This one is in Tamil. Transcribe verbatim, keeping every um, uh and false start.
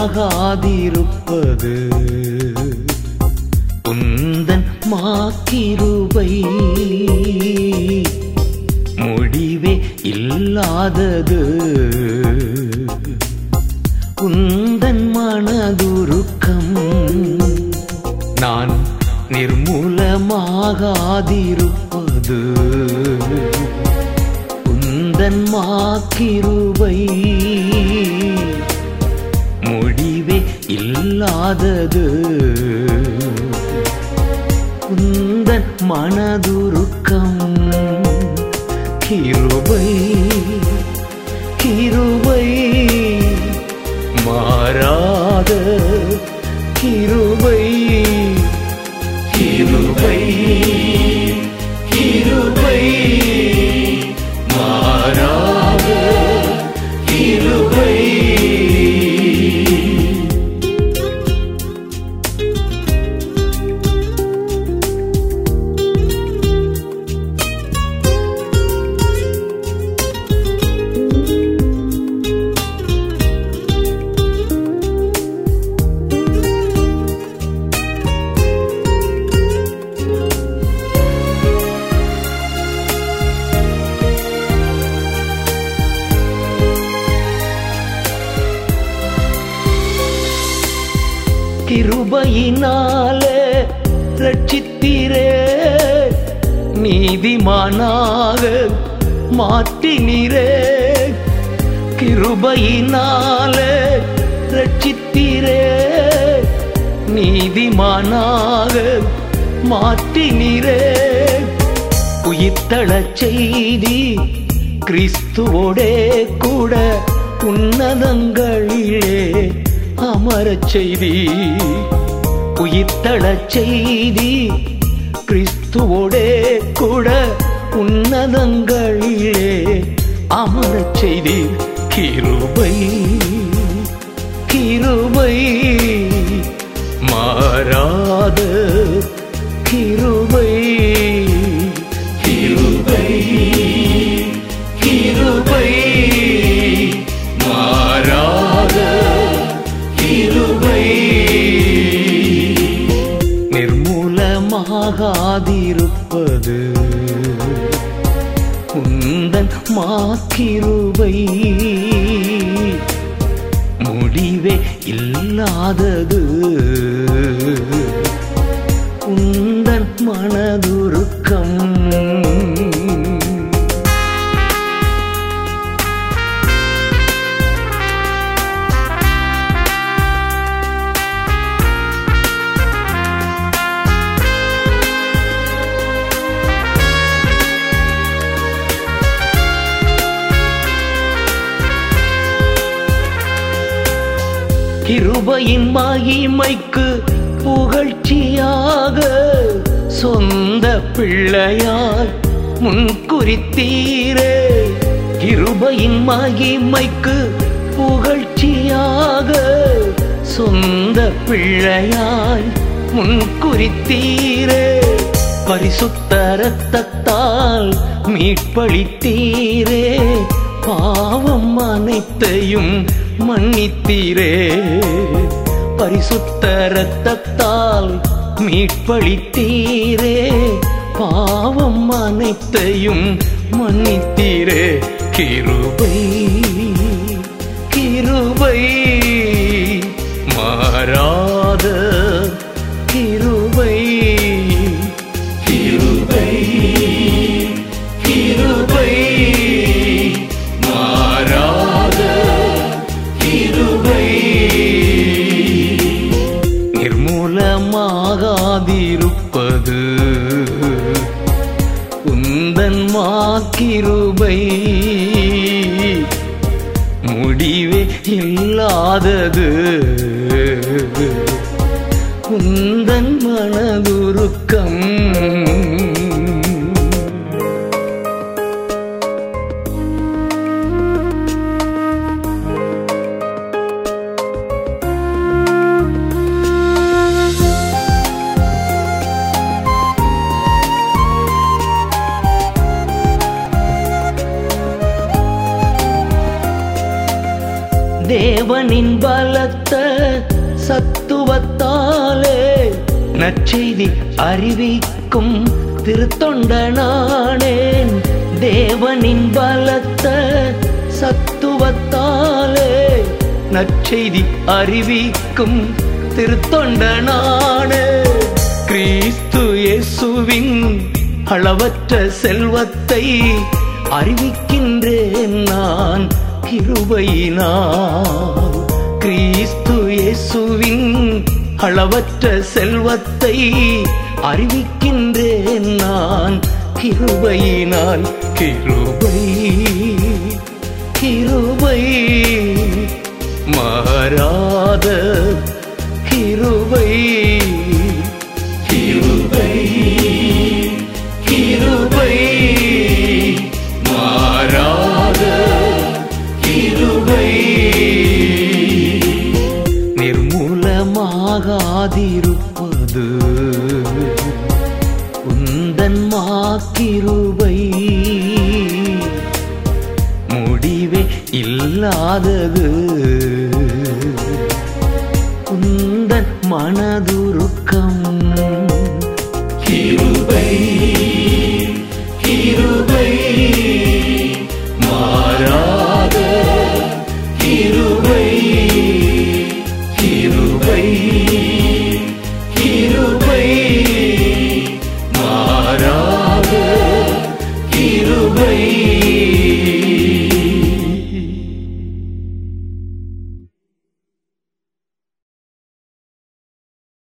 மாகாதிருப்பது உந்தன் மாக்கிருபை முடிவே இல்லாதது உந்தன் மனதுருக்கம் நான் நிர்மூலமாகாதிருப்பது உந்தன் மாக்கிருபை முடிவே இல்லாதது உந்தன் மனதுருக்கம் கிருபை கிருபை மாறாத கிருபை கிருபை கிருபை மாறாத கிருபை கிருபையினாலே ரட்சித்தீரே நீதிமானாக மாற்றினீரே கிருபையினாலே ரட்சித்தீரே நீதிமானாக மாற்றினீரே உயிர்த்தெழச் செய்தி கிறிஸ்துவோடே கூட உன்னதங்களிலே அமரச் செய்தி உயிர்த்தெழச் செய்தி கிறிஸ்துவோடே கூட உன்னதங்களிலே அமரச் செய்தி கிருபை கிருபை மாறாத கிருபை கிருபை கிருபை மாறாத கிருபை நிர்மூலமாகாதிருப்பது உந்தன் மாக்கிருபை முடிவே இல்லாதது உந்தன் மனதுருக்கம் கிருபையின் மகிமைக்கு புகழ்ச்சியாக சொந்த பிள்ளையாய் முன்குறித்தீரே கிருபையின் மகிமைக்கு புகழ்ச்சியாக சொந்த பிள்ளையாய் முன்குறித்தீரே பரிசுத்த இரத்தத்தால் மீட்பளித்தீரே பாவம் அனைத்தையும் மன்னித்தீரே பரிசுத்த இரத்தத்தால் மீட்பளித்தீரே பாவம் அனைத்தையும் மன்னித்தீரே கிருபை கிருபை மாறாத கிருபை கிருபை கிருபை மாறாத கிருபை நிர்மூலமாகாதிருப்பது உந்தன் மாக்கிருபை முடிவே இல்லாதது உந்தன் மனதுருக்கம் தேவனின் பலத்த சத்துவத்தாலே நற்செய்தி அறிவிக்கும் திருத்தொண்டனானேன். தேவனின் பலத்த சத்துவத்தாலே நற்செய்தி அறிவிக்கும் திருத்தொண்டனானே. கிறிஸ்து இயேசுவின் அளவற்ற செல்வத்தை அறிவிக்கின்றேன் நான் கிருபையினால். கிறிஸ்து இயேசுவின் அளவற்ற செல்வத்தை அறிவிக்கின்றேன் நான் கிருபையினால். கிருபை கிருபை மாறாத கிருபை கிருபை கிருபை மாறாத கிருபை. நிர்மூலமாகாதிருப்பது உந்தன் மாக்கிருபை. முடிவே இல்லாதது உந்தன் மனதுரு